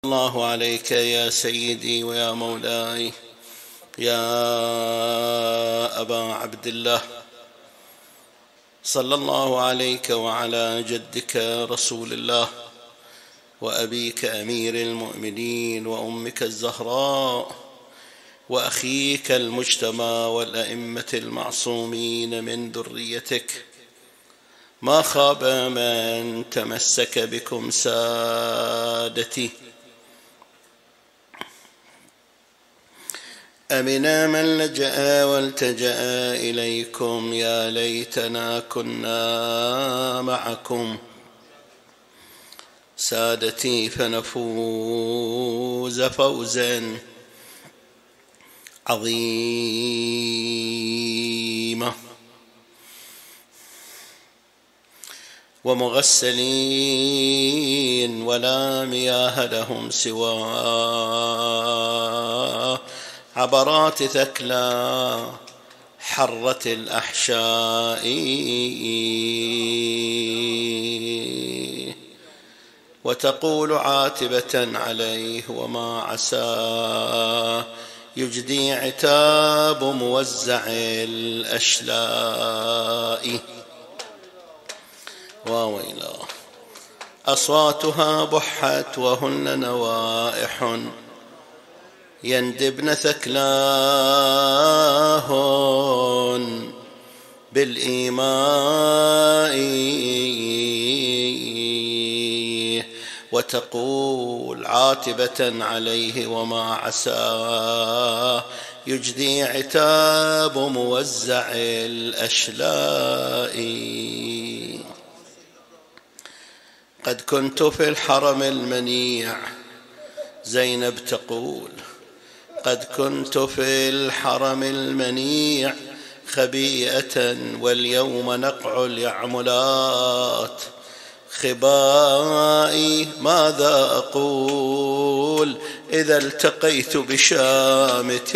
الله عليك يا سيدي ويا مولاي يا أبا عبد الله، صلى الله عليك وعلى جدك رسول الله وأبيك أمير المؤمنين وأمك الزهراء وأخيك المجتبى والأئمة المعصومين من ذريتك. ما خاب من تمسك بكم سادتي، أمنا من لجأ والتجأ إليكم. يا ليتنا كنا معكم سادتي فنفوز فوزا عظيما. ومغسلين ولا مياه لهم سوى عبرات ثكلى حرة الأحشاء. وتقول عاتبة عليه وما عسى يجدي عتاب موزع الأشلاء. وويلا أصواتها بحت وهن نوائح يندبن ثكلاهن بالإيماء. وتقول عاتبة عليه وما عسى يجدي عتاب موزع الأشلاء. قد كنت في الحرم المنيع، زينب تقول قد كنت في الحرم المنيع خبيئة واليوم نقع اليعملات خبائي. ماذا أقول إذا التقيت بشامت،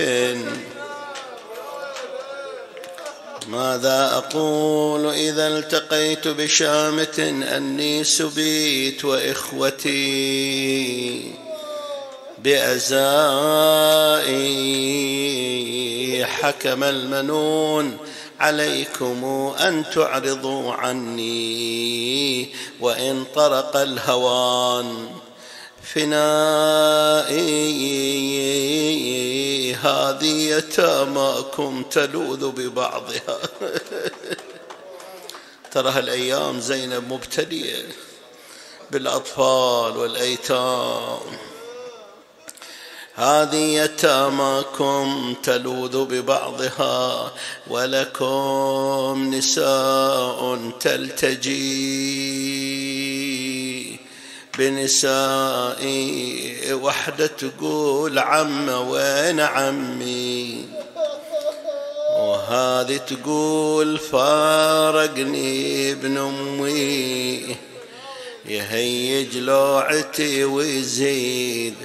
ماذا أقول إذا التقيت بشامت أني سبيت وإخوتي بأزائي. حكم المنون عليكم أن تعرضوا عني وإن طرق الهوان فنائي. هذه يتاماكم تلوذ ببعضها. ترى هالأيام زينب مبتلية بالأطفال والأيتام. هذه يتاماكم تلوذ ببعضها ولكم نساء تلتجي بنسائي. وحدة تقول عم وين عمي، وهذه تقول فارقني ابن أمي. يهيج لوعتي ويزيد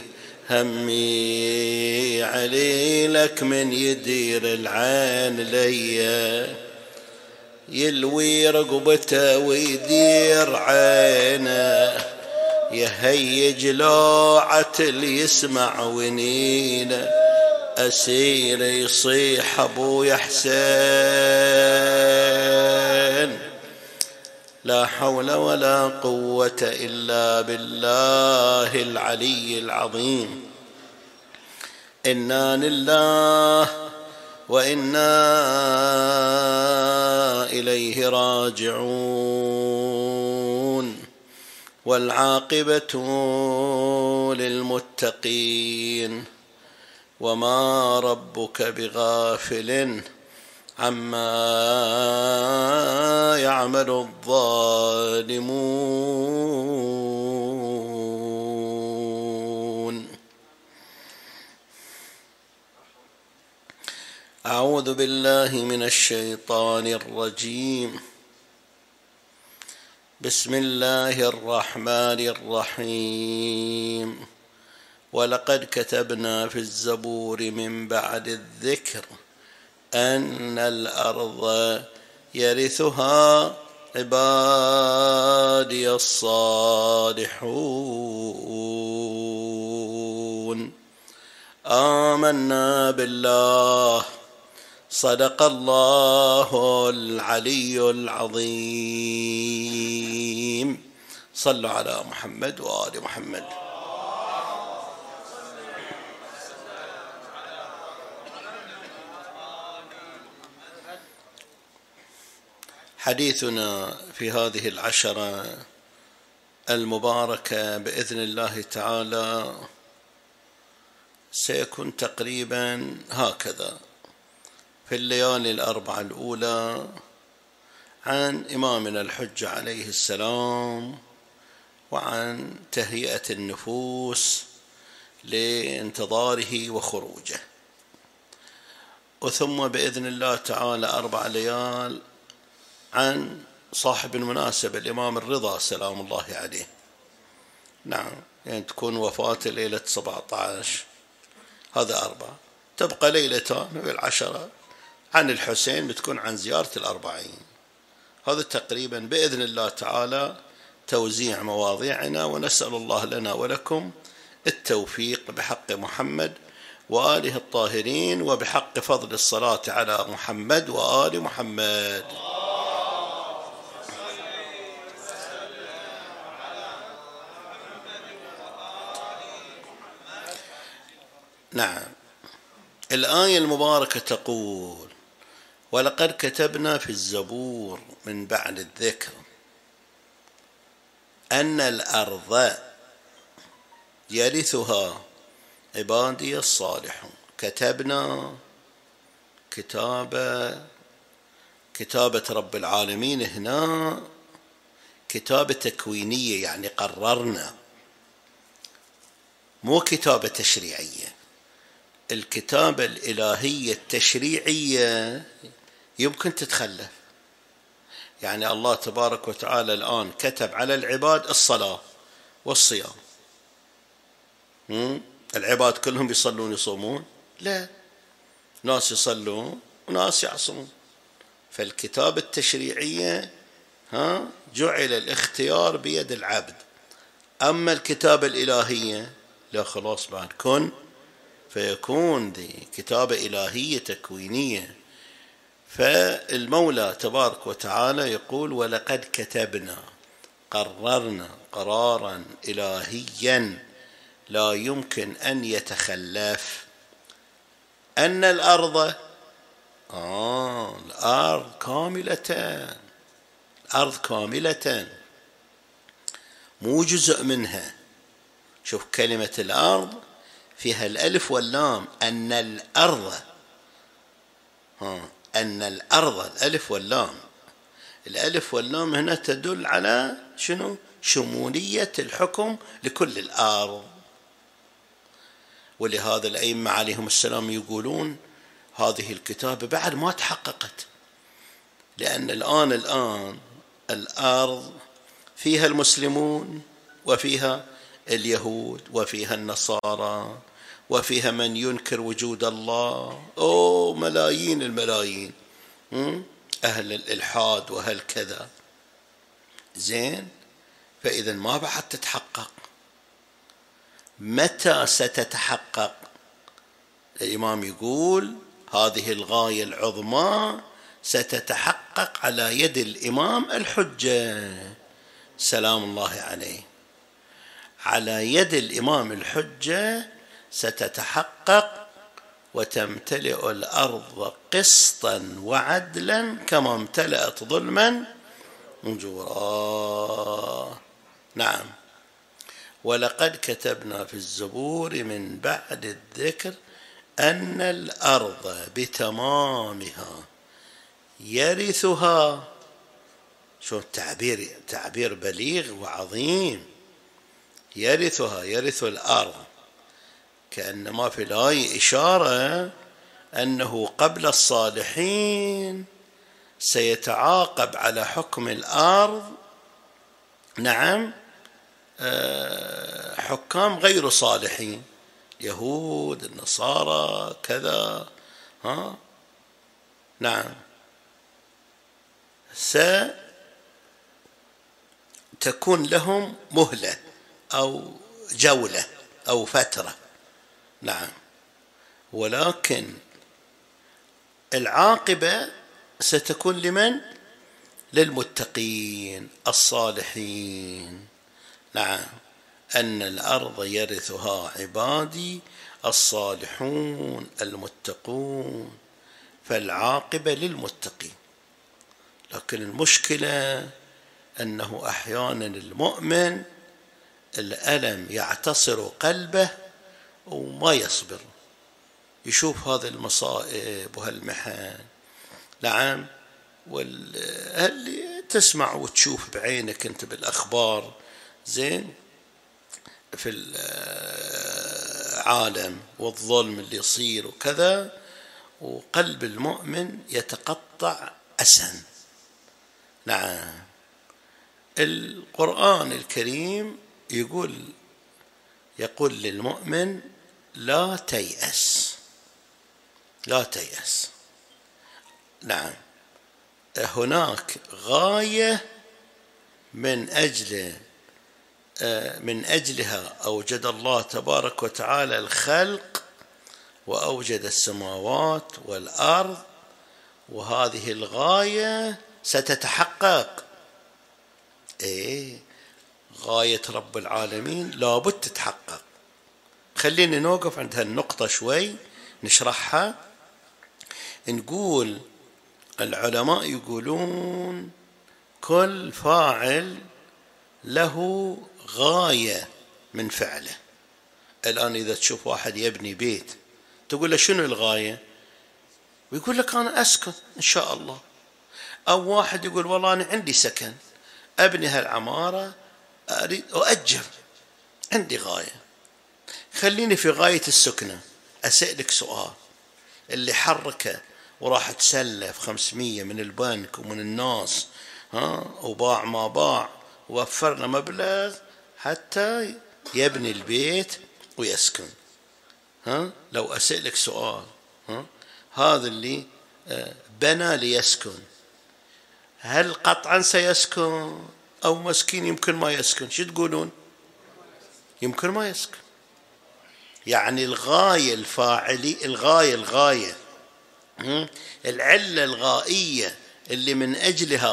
همي علي لك من يدير العين ليا، يلوي رقبته ويدير عينه. يهيج لوعة اللي يسمع ونينه، أسير يصيح أبويا حسين. لا حول ولا قوة إلا بالله العلي العظيم. إنا لله وإنا إليه راجعون. والعاقبة للمتقين. وما ربك بغافل عما يعمل الظالمون. أعوذ بالله من الشيطان الرجيم. بسم الله الرحمن الرحيم. ولقد كتبنا في الزبور من بعد الذكر أن الأرض يرثها عبادي الصالحون آمنا بالله صدق الله العلي العظيم. صلوا على محمد وآل محمد. حديثنا في هذه العشرة المباركة بإذن الله تعالى سيكون تقريبا هكذا: في الليالي الأربعة الأولى عن إمامنا الحجة عليه السلام، وعن تهيئة النفوس لانتظاره وخروجه، وثم بإذن الله تعالى 4 ليال عن صاحب المناسبة الإمام الرضا سلام الله عليه. نعم، يعني تكون وفاته ليلة 17، هذا 4. تبقى ليلتان بالعشرة عن الحسين، بتكون عن زيارة 40. هذا تقريبا بإذن الله تعالى توزيع مواضيعنا، ونسأل الله لنا ولكم التوفيق بحق محمد وآله الطاهرين، وبحق فضل الصلاة على محمد وآل محمد. نعم، الآية المباركة تقول: ولقد كتبنا في الزبور من بعد الذكر أن الأرض يرثها عبادي الصالحون. كتبنا كتابة رب العالمين هنا كتابة تكوينية، يعني قررنا، مو كتابة تشريعية. الكتابة الإلهية التشريعية يمكن تتخلف، يعني الله تبارك وتعالى الآن كتب على العباد الصلاة والصيام. العباد كلهم يصلون يصومون؟ لا، ناس يصلون وناس يعصون. فالكتابة التشريعية جعل الاختيار بيد العبد. أما الكتابة الإلهية لا، خلاص بعد كن فيكون، دي كتابة إلهية تكوينية. فالمولى تبارك وتعالى يقول: ولقد كتبنا، قررنا قرارا إلهيا لا يمكن أن يتخلف، أن الأرض الأرض كاملة، مو جزء منها. شوف كلمة الأرض فيها الألف واللام، أن الأرض الألف واللام. الألف واللام هنا تدل على شنو؟ شمولية الحكم لكل الأرض. ولهذا الأئمة عليهم السلام يقولون هذه الكتابة بعد ما تحققت، لأن الآن الأرض فيها المسلمون، وفيها اليهود، وفيها النصارى، وفيها من ينكر وجود الله، ملايين الملايين، أهل الإلحاد وأهل كذا. زين، فإذا ما بعد تتحقق. متى ستتحقق؟ الإمام يقول هذه الغاية العظمى ستتحقق على يد الإمام الحجة سلام الله عليه. على يد الإمام الحجة ستتحقق، وتمتلئ الأرض قسطا وعدلا كما امتلأت ظلما وجورا. نعم، ولقد كتبنا في الزبور من بعد الذكر أن الأرض بتمامها يرثها. شو تعبير بليغ وعظيم. يرثها، يرث الأرض، كأنما في الآية إشارة أنه قبل الصالحين سيتعاقب على حكم الأرض، نعم، حكام غير صالحين، يهود، النصارى، كذا. نعم، تكون لهم مهلة أو جولة أو فترة. نعم. ولكن العاقبة ستكون لمن؟ للمتقين الصالحين. نعم. أن الأرض يرثها عبادي الصالحون المتقون، فالعاقبة للمتقين. لكن المشكلة أنه أحيانا المؤمن الألم يعتصر قلبه وما يصبر، يشوف هذه المصائب وهالمحن. نعم. واللي تسمع وتشوف بعينك أنت بالأخبار زين في العالم والظلم اللي يصير وكذا، وقلب المؤمن يتقطع أسا. نعم. القرآن الكريم يقول للمؤمن لا تيأس، لا تيأس. نعم. هناك غاية من أجلها أوجد الله تبارك وتعالى الخلق وأوجد السماوات والأرض، وهذه الغاية ستتحقق. غاية رب العالمين لابد تتحقق. خلينا نوقف عند هالنقطة شوي نشرحها. نقول العلماء يقولون كل فاعل له غاية من فعله. الآن إذا تشوف واحد يبني بيت تقول له شنو الغاية؟ ويقول لك أنا أسكن إن شاء الله. أو واحد يقول والله أنا عندي سكن، أبني هالعمارة، أريد أؤجر، عندي غاية. خليني في غاية السكنة. أسألك سؤال، اللي حركه وراح تسلف 500 من البنك ومن الناس وباع ما باع ووفرنا مبلغ حتى يبني البيت ويسكن، لو أسألك سؤال، هذا اللي بنى ليسكن هل قطعا سيسكن أو مسكين يمكن ما يسكن؟ شو تقولون؟ يمكن ما يسكن. يعني الغاية الغاية العلة الغائية اللي من أجلها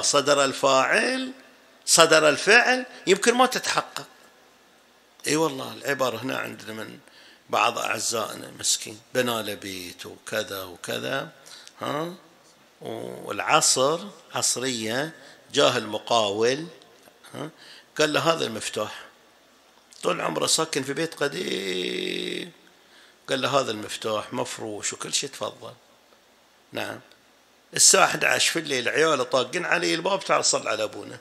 صدر الفعل يمكن ما تتحقق. اي والله العبارة هنا عندنا من بعض أعزائنا مسكين بنى له بيت وكذا وكذا، والعصر عصرية جاه المقاول قال له هذا المفتاح، طول عمره ساكن في بيت قديم، قال له هذا المفتاح مفروش وكل شيء تفضل. نعم. الساعة 11 في الليل عياله طاقين عليه الباب، تعال صل على أبونا.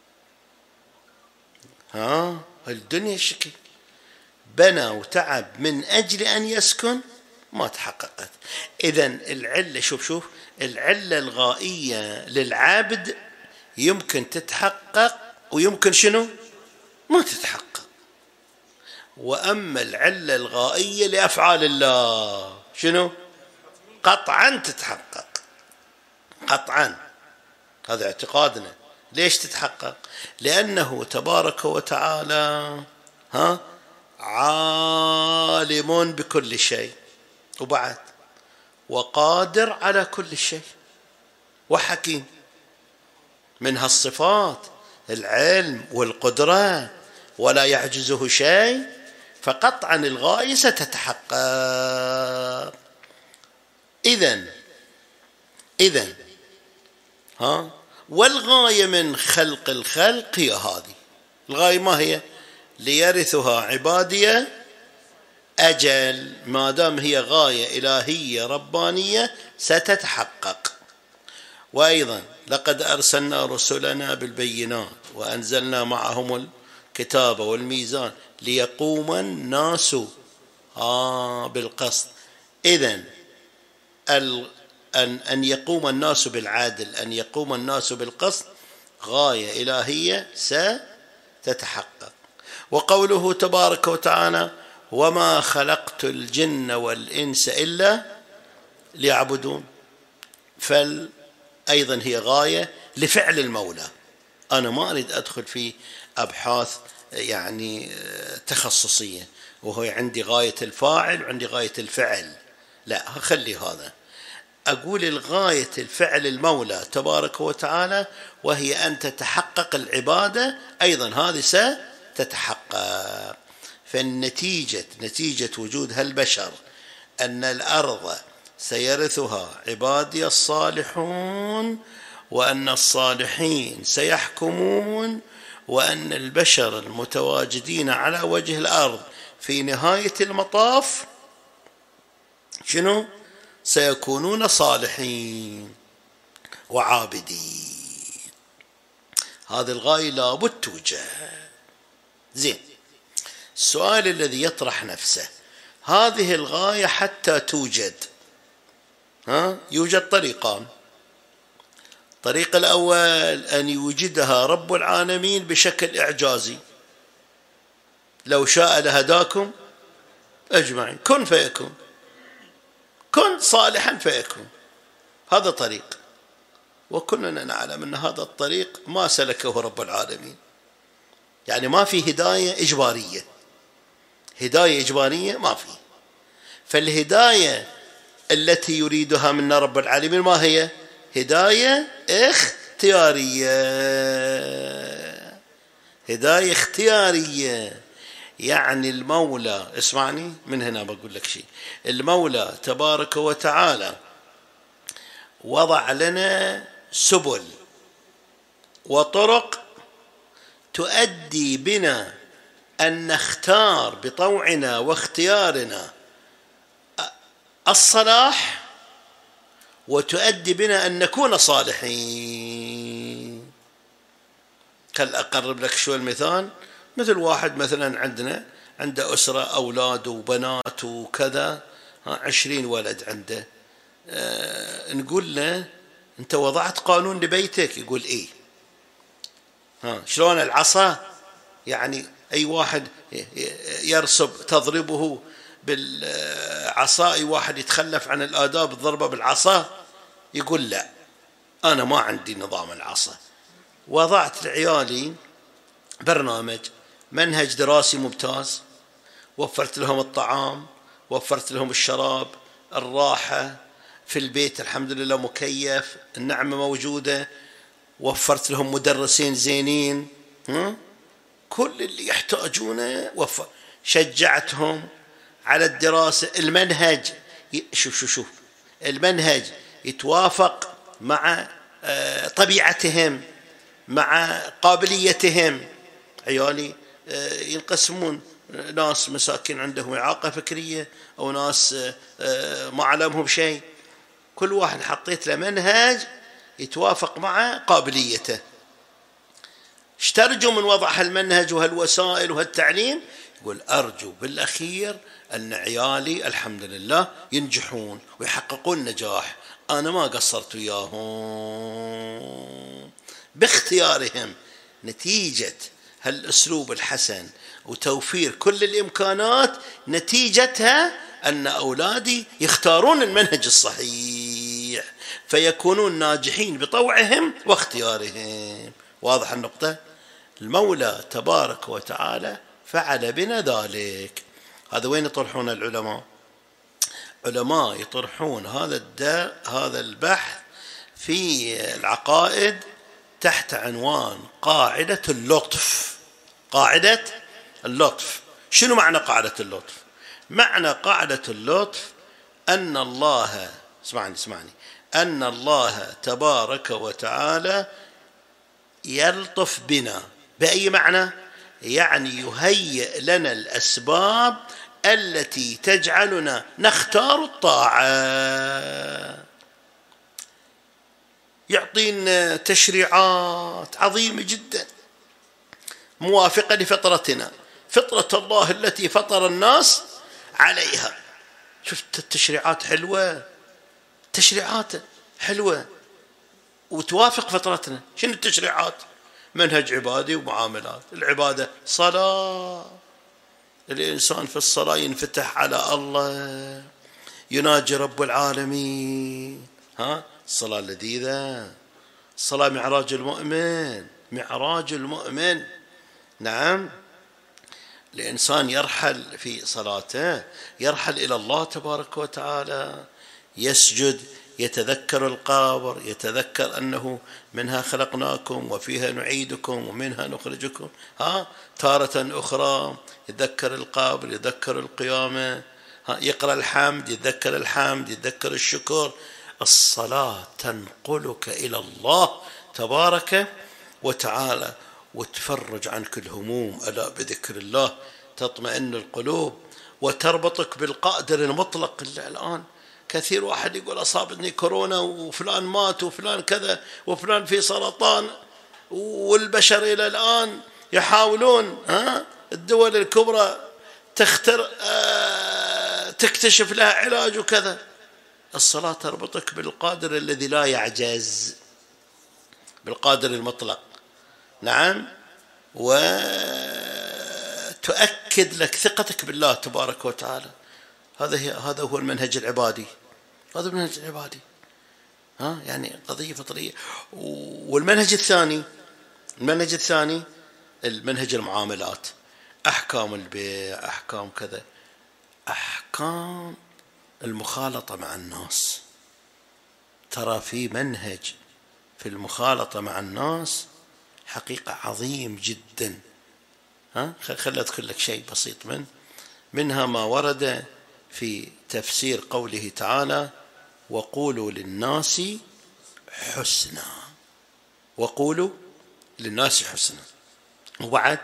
الدنيا شكل بنى وتعب من أجل أن يسكن ما تحققت. إذن العلة شوف العلة الغائية للعبد يمكن تتحقق ويمكن شنو ما تتحقق. وأما العلة الغائية لأفعال الله شنو قطعا تتحقق، قطعا. هذا اعتقادنا. ليش تتحقق؟ لأنه تبارك وتعالى عالم بكل شيء، وبعد وقادر على كل شيء، وحكيم. من هالصفات العلم والقدرة، ولا يعجزه شيء، فقطعا الغاية ستتحقق. إذن والغاية من خلق الخلق هي هذه الغاية. ما هي؟ ليرثها عبادي. أجل ما دام هي غاية إلهية ربانية ستتحقق. وأيضا لقد أرسلنا رسلنا بالبينات وأنزلنا معهم الكتاب والميزان ليقوم الناس بالقسط. إذن أن يقوم الناس بالعدل، أن يقوم الناس بالقسط، غاية إلهية ستتحقق. وقوله تبارك وتعالى وما خلقت الجن والإنس إلا ليعبدون، أيضا هي غاية لفعل المولى. أنا ما أريد أدخل في أبحاث يعني تخصصية، وهو عندي غاية الفاعل وعندي غاية الفعل، لا خلي هذا. أقول الغاية الفعل المولى تبارك وتعالى، وهي أن تتحقق العبادة أيضا، هذه ستتحقق. نتيجة وجود هالبشر أن الأرض سيرثها عبادي الصالحون، وأن الصالحين سيحكمون، وأن البشر المتواجدين على وجه الأرض في نهاية المطاف شنو؟ سيكونون صالحين وعابدين. هذه الغاية لابد توجد. زين، السؤال الذي يطرح نفسه، هذه الغاية حتى توجد يوجد طريقان. الطريق الأول أن يوجدها رب العالمين بشكل إعجازي، لو شاء لهداكم أجمعين، كن فيكون، كن صالحا فيكون، هذا طريق. وكلنا نعلم أن هذا الطريق ما سلكه رب العالمين، يعني ما في هداية إجبارية، هداية إجبارية ما في. فالهداية التي يريدها منا رب العالمين ما هي؟ هداية اختيارية، هداية اختيارية. يعني المولى، اسمعني من هنا بقول لك شيء، المولى تبارك وتعالى وضع لنا سبل وطرق تؤدي بنا أن نختار بطوعنا واختيارنا الصلاح، وتؤدي بنا أن نكون صالحين. خل أقرب لك شوي المثال. مثل واحد مثلا عندنا عنده أسرة، أولاد وبنات وكذا، 20 ولد عنده. نقول له أنت وضعت قانون لبيتك؟ يقول إيه. شلون العصا؟ يعني أي واحد يرسب تضربه بالعصا، أي واحد يتخلف عن الآداب الضربة بالعصا؟ يقول لا، أنا ما عندي نظام العصا، وضعت لعيالي برنامج، منهج دراسي ممتاز، وفرت لهم الطعام، وفرت لهم الشراب، الراحة في البيت الحمد لله مكيف، النعمة موجودة، وفرت لهم مدرسين زينين، كل اللي يحتاجونه وفر، شجعتهم على الدراسة. المنهج شوف المنهج يتوافق مع طبيعتهم، مع قابليتهم. عيالي ينقسمون، ناس مساكين عندهم إعاقة فكرية، أو ناس ما علمهم شيء، كل واحد حطيت له منهج يتوافق مع قابليته. اشترجوا من وضع هالمنهج وهالوسائل وهالتعليم، يقول أرجو بالأخير أن عيالي الحمد لله ينجحون ويحققون نجاح. أنا ما قصرت وياهم باختيارهم، نتيجة هالأسلوب الحسن وتوفير كل الإمكانات، نتيجتها أن أولادي يختارون المنهج الصحيح، فيكونون ناجحين بطوعهم واختيارهم. واضح النقطة؟ المولى تبارك وتعالى فعل بنا ذلك. هذا وين يطرحون العلماء؟ علماء يطرحون هذا البحث في العقائد تحت عنوان قاعدة اللطف. قاعدة اللطف. شنو معنى قاعدة اللطف؟ معنى قاعدة اللطف أن الله، اسمعني، أن الله تبارك وتعالى يلطف بنا. بأي معنى؟ يعني يهيئ لنا الأسباب التي تجعلنا نختار الطاعة، يعطينا تشريعات عظيمة جدا موافقة لفطرتنا، فطرة الله التي فطر الناس عليها. شفت التشريعات حلوة، تشريعات حلوة وتوافق فطرتنا. شنو التشريعات؟ منهج عبادي ومعاملات. العبادة صلاة، الإنسان في الصلاة ينفتح على الله، يناجي رب العالمين. الصلاة لذيذة، الصلاة معراج المؤمن، معراج المؤمن. نعم، الإنسان يرحل في صلاته، يرحل إلى الله تبارك وتعالى، يسجد، يتذكر القبر، يتذكر أنه منها خلقناكم وفيها نعيدكم ومنها نخرجكم. تارة أخرى يتذكر القبر، يتذكر القيامة، يقرأ الحمد، يتذكر الحمد، يتذكر الشكر. الصلاة تنقلك إلى الله تبارك وتعالى وتفرج عنك الهموم. ألا بذكر الله تطمئن القلوب، وتربطك بالقادر المطلق. الآن كثير واحد يقول أصابتني كورونا وفلان مات وفلان كذا وفلان في سرطان، والبشر إلى الآن يحاولون الدول الكبرى تكتشف لها علاج وكذا. الصلاة تربطك بالقادر الذي لا يعجز، بالقادر المطلق. نعم، وتؤكد لك ثقتك بالله تبارك وتعالى. هذا هو المنهج العبادي، هذا المنهج العبادي. يعني قضية فطرية. والمنهج الثاني، المنهج المعاملات، أحكام البيع، أحكام كذا، أحكام المخالطة مع الناس. ترى في منهج في المخالطة مع الناس حقيقة عظيم جدا. خلي أذكر لك شيء بسيط منها ما ورد في تفسير قوله تعالى: وقولوا للناس حسنا، وقولوا للناس حسنا. وبعد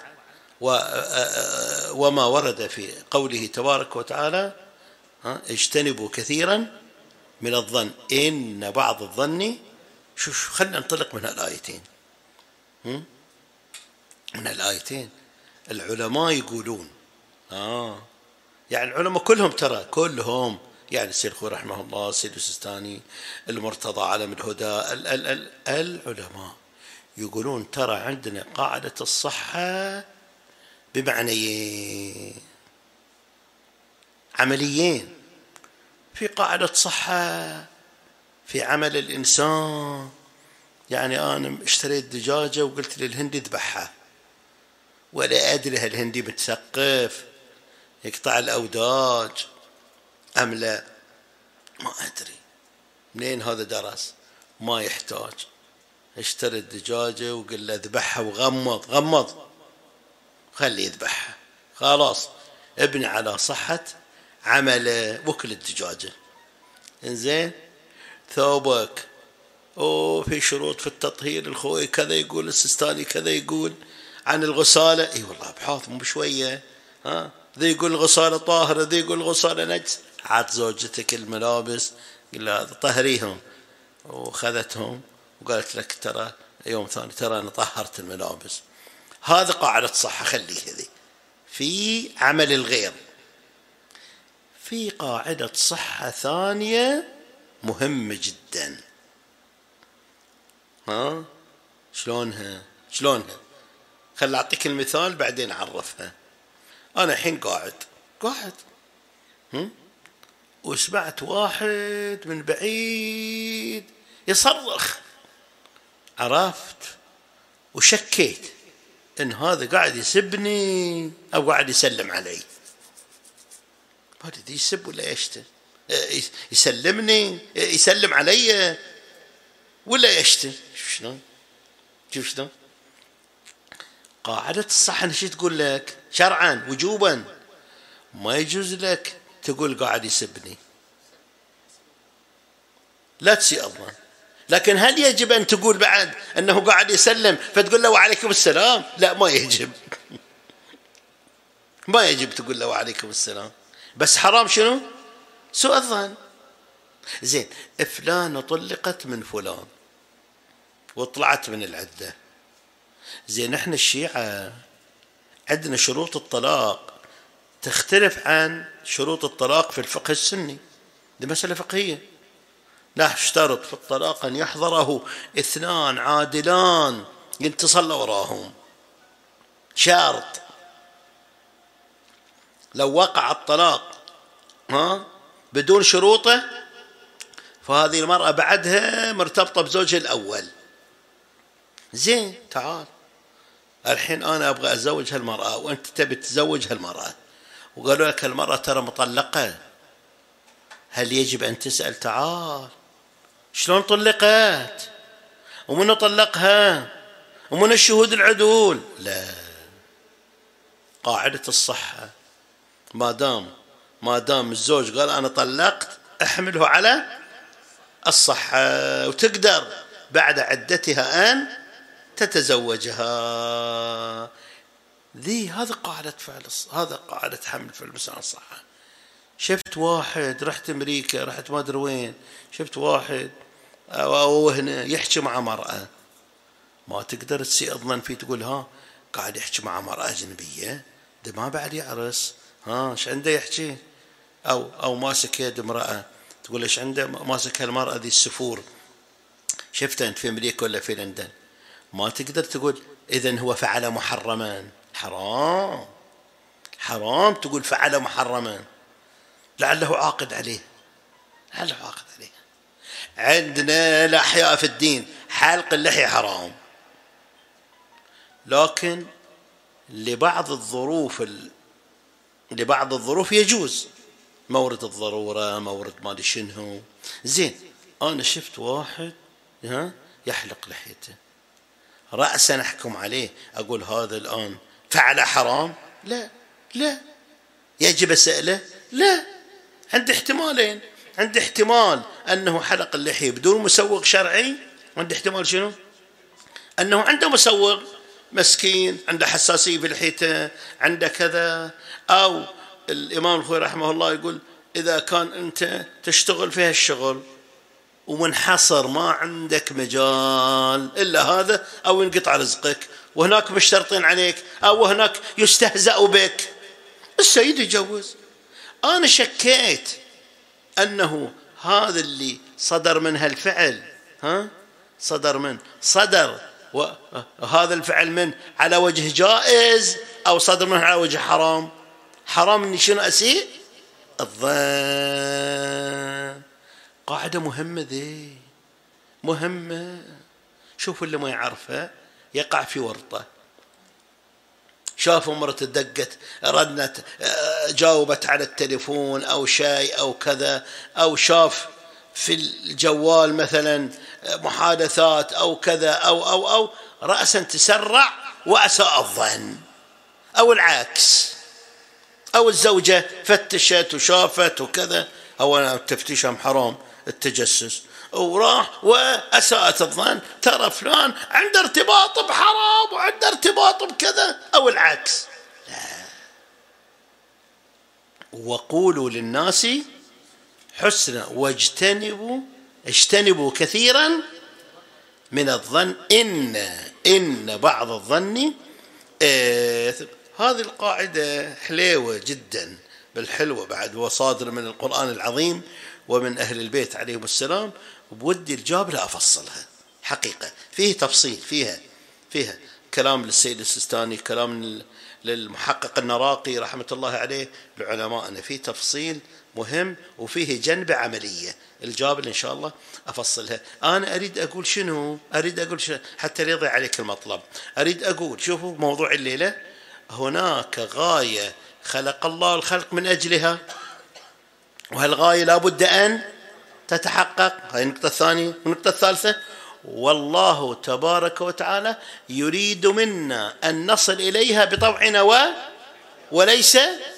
وما ورد في قوله تبارك وتعالى: اجتنبوا كثيرا من الظن إن بعض الظن. خلنا ننطلق من الآيتين. من الآيتين العلماء يقولون يعني العلماء كلهم، ترى كلهم، يعني السيد الخوي رحمه الله، السيد السيستاني، المرتضى علم الهدى، العلماء يقولون ترى عندنا قاعدة الصحة بمعنيين عمليين. في قاعدة صحة في عمل الإنسان، يعني أنا اشتريت دجاجة وقلت للهندي اذبحها، ولا أدري هل الهندي متثقف يقطع الأوداج أم لا، ما أدري منين هذا درس، ما يحتاج. اشتري الدجاجة وقل له اذبحها وغمض خلي يذبحها، خلاص ابني على صحة عمله وكل الدجاجة. إنزين، ثوبك في شروط في التطهير، الخوي كذا يقول، السيستاني كذا يقول عن الغسالة، اي والله ابحاث مو بشوية. ذي يقول الغسالة طاهرة، ذي يقول الغسالة نجس. عاد زوجتك الملابس قل لها طهريهم، وخذتهم وقالت لك ترى يوم ثاني ترى أنا طهرت الملابس. هذا قاعدة صحة، خليه هذي في عمل الغير. في قاعدة صحة ثانية مهمة جدا. شلونها؟ خل أعطيك المثال بعدين أعرفها. أنا الحين قاعد وسمعت واحد من بعيد يصرخ، عرفت وشكيت إن هذا قاعد يسبني أو قاعد يسلم علي. ما أدري يسب ولا يشتم، يسلمني، يسلم علي ولا يشتم. شوف شلون قاعدة الصحة. شو تقول لك شرعا وجوبا؟ ما يجوز لك تقول قاعد يسبني، لا تسيء الظن. لكن هل يجب أن تقول بعد أنه قاعد يسلم فتقول له وعليكم السلام؟ لا، ما يجب. ما يجب تقول له وعليكم السلام، بس حرام شنو؟ سوء الظن. زين، فلانة طلقت من فلان وطلعت من العدة. زين، احنا الشيعة عندنا شروط الطلاق تختلف عن شروط الطلاق في الفقه السني. دي مسألة فقهية. نشترط في الطلاق أن يحضره 2 عادلان يتصل وراهم، شرط. لو وقع الطلاق بدون شروطه فهذه المرأة بعدها مرتبطة بزوجها الأول. زين، تعال الحين أنا أبغى أزوج هالمرأة وأنت تبي تزوج هالمرأة، وقالوا لك المرأة ترى مطلقة، هل يجب أن تسأل تعال شلون طلقت ومن طلقها ومن الشهود العدول؟ لا، قاعدة الصحة ما دام الزوج قال أنا طلقت احمله على الصحة، وتقدر بعد عدتها أن تتزوجها. هذا قاعدة فعل، هذا قاعدة حمل في المسألة الصحة. شفت واحد، رحت أمريكا، رحت ما أدري وين، شفت واحد أو هنا يحكي مع مرأة، ما تقدر تسيء الظن فيه، تقول ها قاعد يحكي مع مرأة أجنبية، ده ما بعد يعرس، ها ايش عنده يحكي، أو ماسك يد امرأة، تقول ايش عنده ماسك هالمرأة ذي السفور، شفتها أنت في أمريكا ولا في لندن، ما تقدر تقول إذن هو فعل محرما. حرام تقول فعل محرما، لعله عاقد عليه. عندنا الأحياء في الدين حلق اللحية حرام، لكن لبعض الظروف يجوز، مورد الضرورة، مورد ما شنو. زين، أنا شفت واحد يحلق لحيته، رأسا أحكم عليه أقول هذا الآن فعل حرام؟ لا. يجب أسأله؟ لا. عندي احتمالين، عندي احتمال أنه حلق اللحية بدون مسوغ شرعي، وعندي احتمال شنو؟ أنه عنده مسوغ، مسكين عنده حساسية في لحيته، عنده كذا. أو الإمام الخوي رحمه الله يقول إذا كان أنت تشتغل في هالشغل ومنحصر ما عندك مجال إلا هذا، أو ينقطع رزقك وهناك مشترطين عليك، أو هناك يستهزأ بك، السيد يجوز. أنا شكيت أنه هذا اللي صدر من هالفعل صدر وهذا الفعل من على وجه جائز أو صدر منه على وجه حرام إني شنو أسيء الظن. قاعدة مهمة ذي، مهمة. شوفوا اللي ما يعرفها يقع في ورطة. شافوا مرته دقت، ردت، جاوبت على التليفون أو شيء أو كذا، أو شاف في الجوال مثلا محادثات أو كذا أو رأسا تسرع وأساء الظن، أو العكس، أو الزوجة فتشت وشافت وكذا، أو التفتيش حرام، التجسس، وراح وأساءت الظن ترى فلان عنده ارتباط بحرام وعنده ارتباط بكذا، أو العكس. لا. وقولوا للناس حسنا اجتنبوا كثيرا من الظن إن بعض الظن هذه القاعدة حلوة جدا، بالحلوة بعد، وصادر من القرآن العظيم ومن أهل البيت عليهم السلام، وبودي الجابر أفصلها حقيقة، فيه تفصيل، فيها كلام للسيد السيستاني، كلام للمحقق النراقي رحمة الله عليه، لعلمائنا، فيه تفصيل مهم وفيه جنبة عملية. الجابر إن شاء الله أفصلها. أنا أريد أقول شنو حتى لا يضيع عليك المطلب. أريد أقول شوفوا موضوع الليلة، هناك غاية خلق الله الخلق من أجلها، وهالغاية لا بد أن تتحقق. هاي النقطة الثانية. والنقطة الثالثة، والله تبارك وتعالى يريد منا أن نصل إليها بطوعنا وليس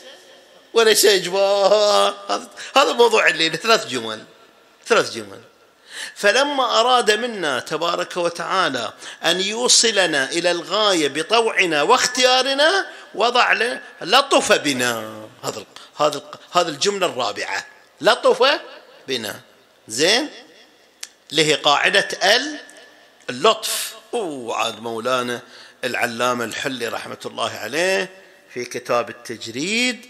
إجبار. هذا موضوع الليلة، ثلاث جمل. فلما أراد منا تبارك وتعالى أن يوصلنا إلى الغاية بطوعنا واختيارنا، وضع لطف بنا. هذا الجملة الرابعة، لطف بنا. زين، اللي هي قاعدة اللطف. وعاد مولانا العلامة الحلي رحمة الله عليه في كتاب التجريد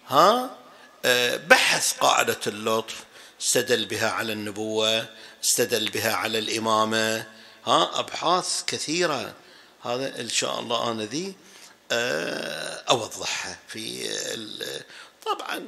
بحث قاعدة اللطف، استدل بها على النبوة، استدل بها على الإمامة، أبحاث كثيرة. هذا إن شاء الله أنا ذي أوضحها في طبعا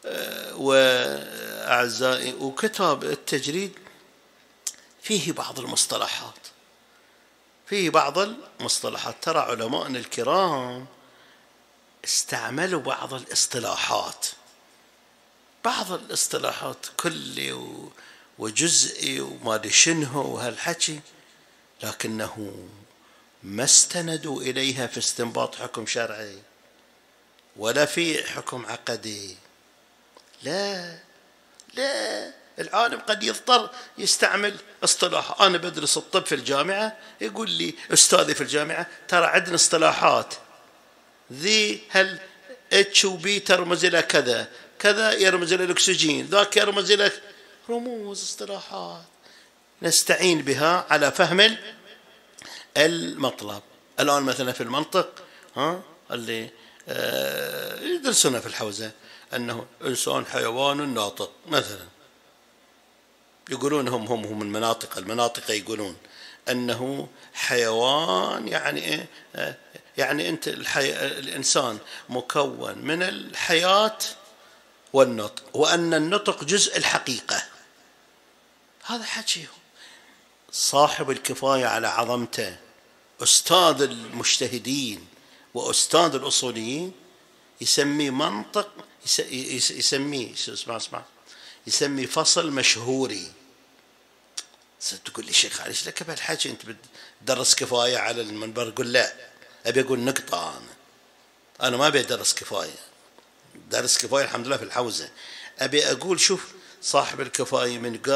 وأعزائي. وكتاب التجريد فيه بعض المصطلحات، في بعض المصطلحات ترى علماءنا الكرام استعملوا بعض الاصطلاحات، بعض الاصطلاحات كلي وجزئي وما ادري شنو وهالحكي، لكنه ما استندوا إليها في استنباط حكم شرعي ولا في حكم عقدي. لا العالم قد يضطر يستعمل اصطلاح. أنا بدرس الطب في الجامعة، يقول لي أستاذي في الجامعة ترى عندنا اصطلاحات، ذي هل اتش وبي ترمز إلى كذا، كذا يرمز إلى الأكسجين، ذاك يرمز إلى رموز، اصطلاحات نستعين بها على فهم المطلب. الآن مثلا في المنطق اللي يدرسونه في الحوزة أنه إنسان حيوان ناطق مثلا، يقولون هم المناطق يقولون أنه حيوان، يعني إيه؟ يعني أنت الإنسان مكون من الحياة والنطق، وأن النطق جزء الحقيقة. هذا حكيه صاحب الكفاية على عظمته، أستاذ المجتهدين وأستاذ الأصوليين، يسمي منطق، يسميه يسمي فصل مشهوري. تقول لي شيخ ليش لك بهالحكي، أنت بتدرس كفاية على المنبر؟ قل لا، أبي أقول نقطة، أنا ما أبي أدرس كفاية، درس كفاية الحمد لله في الحوزة. أبي أقول شوف صاحب الكفاية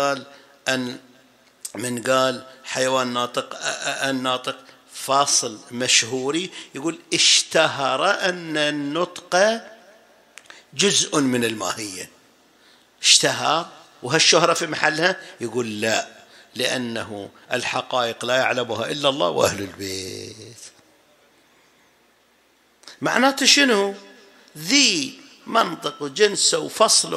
من قال حيوان ناطق، الناطق فاصل مشهوري، يقول اشتهر أن النطق جزء من الماهية، اشتهر، وهالشهرة في محلها. يقول لا، لأنه الحقائق لا يعلمها إلا الله وأهل البيت. معناته شنو؟ ذي منطق وجنس وفصل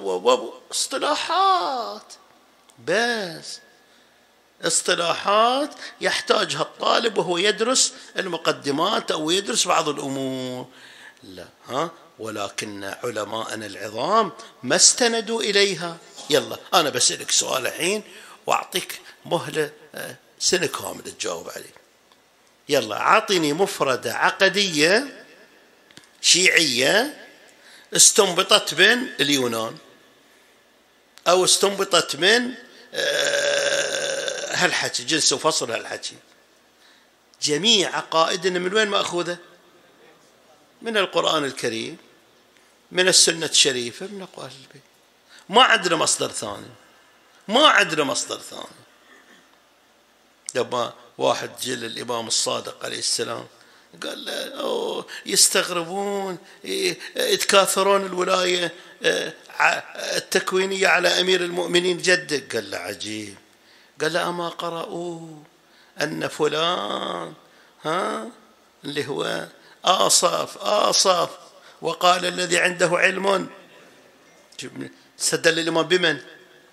اصطلاحات، بس اصطلاحات يحتاجها الطالب وهو يدرس المقدمات أو يدرس بعض الأمور. لا ولكن علماءنا العظام ما استندوا إليها. يلا أنا بسألك سؤال الحين وأعطيك مهلة سنة كاملة تجاوب عليه. يلا أعطيني مفردة عقدية شيعية استنبطت من اليونان أو استنبطت من هالحكي جنس وفصل هالحكي. جميع عقائدنا من وين مأخوذة؟ من القرآن الكريم، من السنة الشريفة، من أقوال البيت. ما عندنا مصدر ثاني. لما واحد جل الإمام الصادق عليه السلام قال له يستغربون يتكاثرون الولاية التكوينية على أمير المؤمنين جدك. قال له عجيب. قال له أما قرأوا أن فلان اللي هو آصف وقال الذي عنده علم، استدل الإمام بمن؟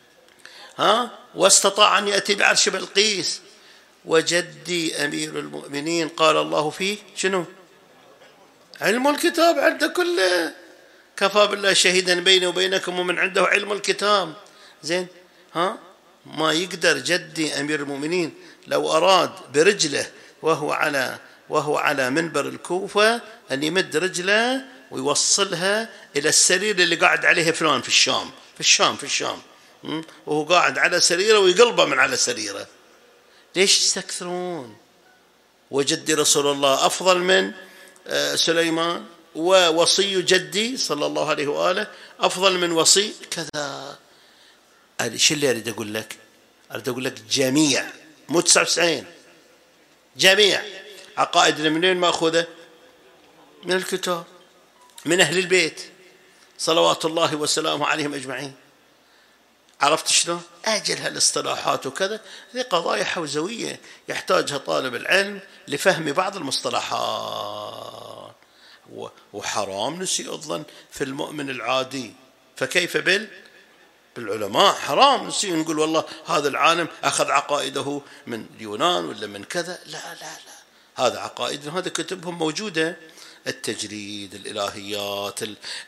واستطاع أن يأتي بعرش بلقيس، وجدي أمير المؤمنين قال الله فيه شنو؟ علم الكتاب عنده كله، كفى بالله شهيدا بيني وبينكم ومن عنده علم الكتاب. زين ما يقدر جدي أمير المؤمنين لو أراد برجله وهو على منبر الكوفة أن يمد رجله ويوصلها إلى السرير اللي قاعد عليه فلان في الشام وهو قاعد على سريره ويقلبه من على سريره. ليش يستكثرون؟ وجدي رسول الله أفضل من سليمان، ووصي جدي صلى الله عليه وآله أفضل من وصي كذا. شو اللي أريد أقول لك؟ أريد أقول لك جميع، مو 99، جميع عقائدنا من وين مأخوذة؟ من الكتاب، من أهل البيت صلوات الله وسلامه عليهم أجمعين. عرفت شلون؟ أجل هالاصطلاحات وكذا، هذه قضايا حوزوية يحتاجها طالب العلم لفهم بعض المصطلحات. وحرام نسيء الظن في المؤمن العادي، فكيف بالعلماء؟ حرام نسيء نقول والله هذا العالم أخذ عقائده من اليونان ولا من كذا. لا، هذا عقائدهم، هذا كتبهم موجودة التجريد، الإلهيات،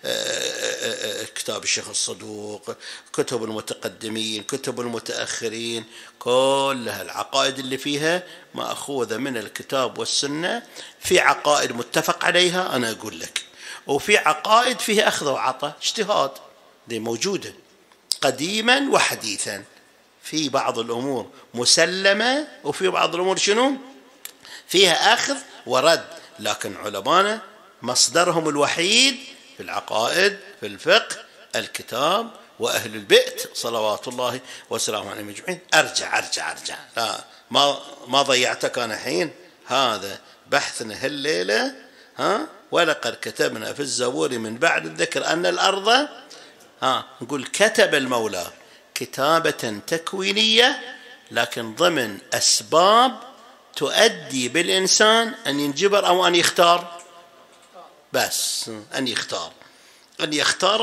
كتاب الشيخ الصدوق، كتب المتقدمين، كتب المتأخرين، كلها العقائد اللي فيها مأخوذة من الكتاب والسنة. في عقائد متفق عليها أنا أقول لك، وفي عقائد فيها أخذ وعطاء اجتهاد، دي موجودة قديما وحديثا. في بعض الأمور مسلمة وفي بعض الأمور شنو فيها أخذ ورد، لكن علمانا مصدرهم الوحيد في العقائد في الفقه الكتاب وأهل البيت صلوات الله وسلامه عليهم أجمعين. أرجع لا ما ضيعتك أنا حين، هذا بحثنا هالليلة. ولقد كتبنا في الزبور من بعد الذكر أن الأرض نقول كتب المولى كتابة تكوينية، لكن ضمن أسباب تؤدي بالإنسان أن ينجبر أو أن يختار، بس أن يختار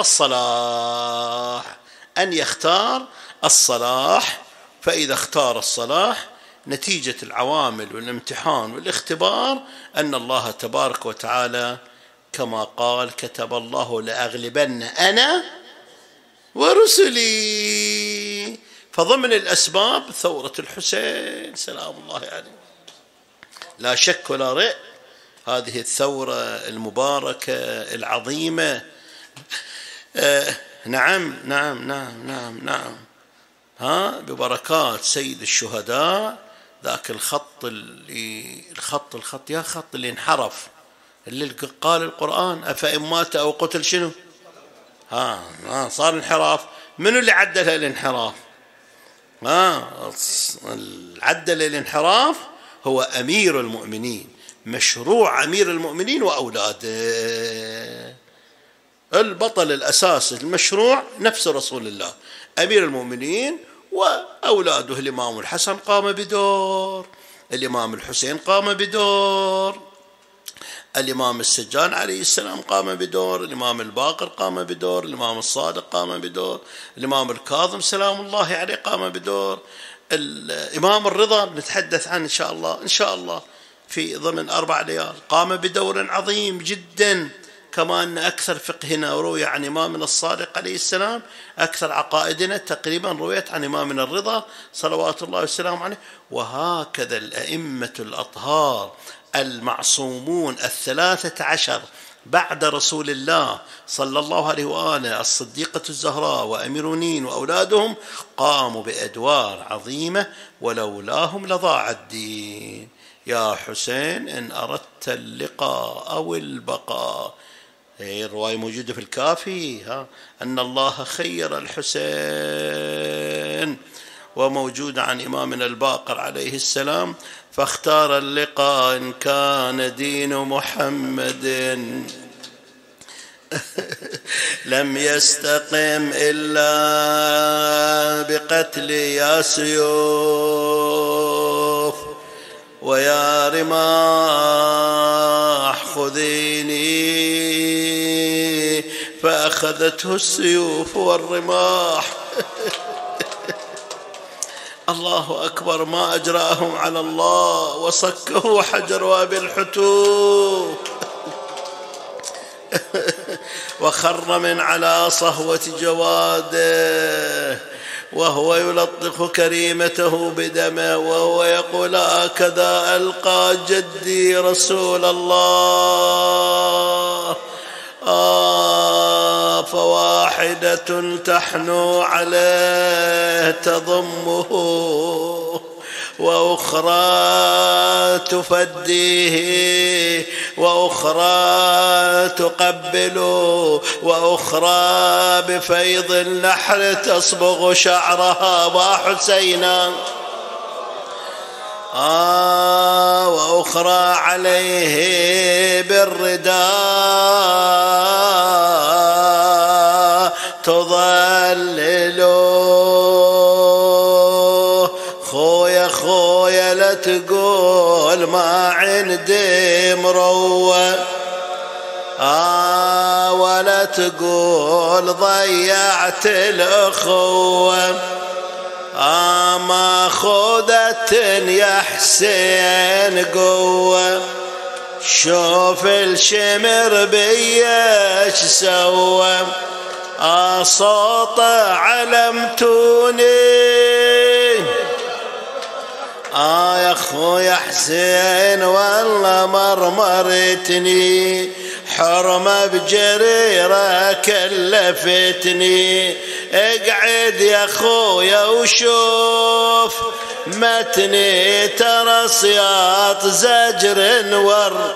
الصلاح. فإذا اختار الصلاح نتيجة العوامل والامتحان والاختبار أن الله تبارك وتعالى كما قال كتب الله لأغلبن أنا ورسلي. فضمن الأسباب ثورة الحسين سلام الله عليه، لا شك ولا ريب، هذه الثورة المباركة العظيمة. نعم ببركات سيد الشهداء ذاك الخط اللي انحرف، اللي قال القرآن أفإن مات أو قتل شنو صار انحراف. منو اللي عدل الانحراف؟ عدل الانحراف هو أمير المؤمنين، مشروع أمير المؤمنين وأولاده. البطل الأساس المشروع نفس رسول الله أمير المؤمنين، وأولاده الإمام الحسن قام بدور، الإمام الحسين قام بدور، الإمام السجان عليه السلام قام بدور، الإمام الباقر قام بدور، الإمام الصادق قام بدور، الإمام الكاظم سلام الله عليه قام بدور، الإمام الرضا نتحدث عنه إن شاء الله في ضمن 4 ليال قام بدور عظيم جدا. كما أن أكثر فقهنا روي عن إمامنا الصادق عليه السلام، أكثر عقائدنا تقريبا رويت عن إمامنا الرضا صلوات الله والسلام عليه. وهكذا الأئمة الأطهار المعصومون 13 بعد رسول الله صلى الله عليه وآله، الصديقة الزهراء وأميرونين وأولادهم قاموا بأدوار عظيمة، ولولاهم لضاع الدين. يا حسين إن أردت اللقاء أو البقاء، الرواية موجودة في الكافي أن الله خير الحسين، وموجود عن إمامنا الباقر عليه السلام فاختار اللقاء إن كان دين محمد لم يستقم إلا بقتل يا سيوف، ويا رماح خذيني فأخذته السيوف والرماح. الله أكبر، ما أجراهم على الله وصكه حجر أبي الحتوف وخر من على صهوة جواده وهو يلطخ كريمته بدمه وهو يقول هكذا ألقى جدي رسول الله. فواحدة تحنو عليه تضمه، وأخرى تفديه، وأخرى تقبله، وأخرى بفيض النحر تصبغ شعرها وحسينا، وأخرى عليه بالرداء تظلله. خويا لا تقول ما عندي مروة، ولا تقول ضيعت الأخوة، ما خذت يا حسين قوة. شوف الشمر بيش سوى صوت علمتوني يا اخويا حسين والله مرمرتني حرمة بجريرة كلفتني اقعد يا اخويا وشوف متني ترى صياط زجر ور.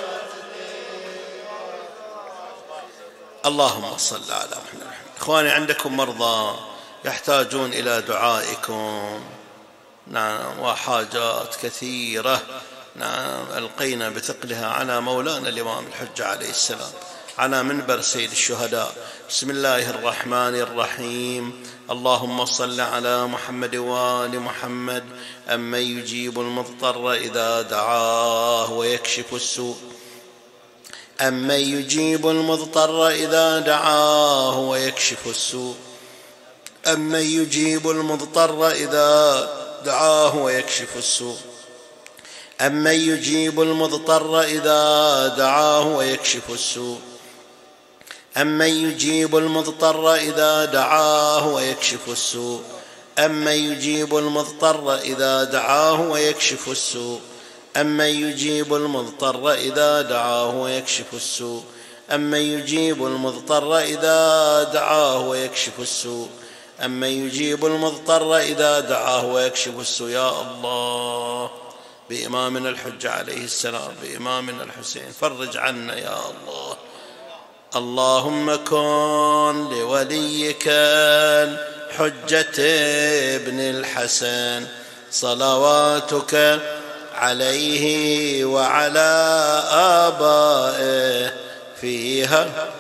اللهم صل على محمد. اخواني عندكم مرضى يحتاجون الى دعائكم، نعم، وحاجات كثيرة، نعم، ألقينا بثقلها على مولانا الإمام الحجة عليه السلام على منبر سيد الشهداء. بسم الله الرحمن الرحيم. اللهم صل على محمد وآل محمد. أمن يجيب المضطر إذا دعاه ويكشف السوء، أمن يجيب المضطر إذا دعاه ويكشف السوء، أمن يجيب المضطر إذا دعاه ويكشف السوء، أمن يجيب المضطر إذا دعاه ويكشف السوء، أمن يجيب المضطر إذا دعاه ويكشف السوء، أمن يجيب المضطر إذا دعاه ويكشف السوء، أمن يجيب المضطر إذا دعاه ويكشف السوء، أمن يجيب المضطر إذا دعاه ويكشف السوء، أمن يجيب المضطر إذا دعاه ويكشف السوء. يا الله بإمامنا الحجة عليه السلام، بإمامنا الحسين، فرج عنا يا الله. اللهم كن لوليك الحجة ابن الحسن صلواتك عليه وعلى آبائه فيها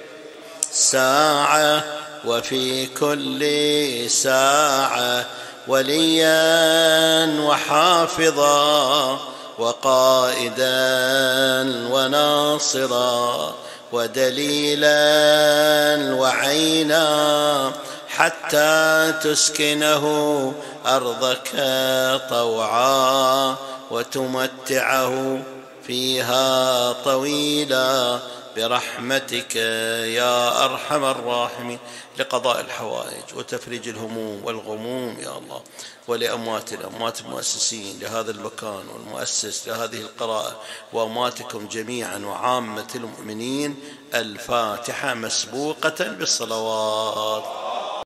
ساعة وفي كل ساعة وليا وحافظا وقائدا وناصرا ودليلا وعينا حتى تسكنه أرضك طوعا وتمتعه فيها طويلا برحمتك يا أرحم الراحمين، لقضاء الحوائج وتفريج الهموم والغموم يا الله، ولأموات الأموات المؤسسين لهذا المكان والمؤسس لهذه القراءة وأمواتكم جميعا وعامة المؤمنين. الفاتحة مسبوقة بالصلوات.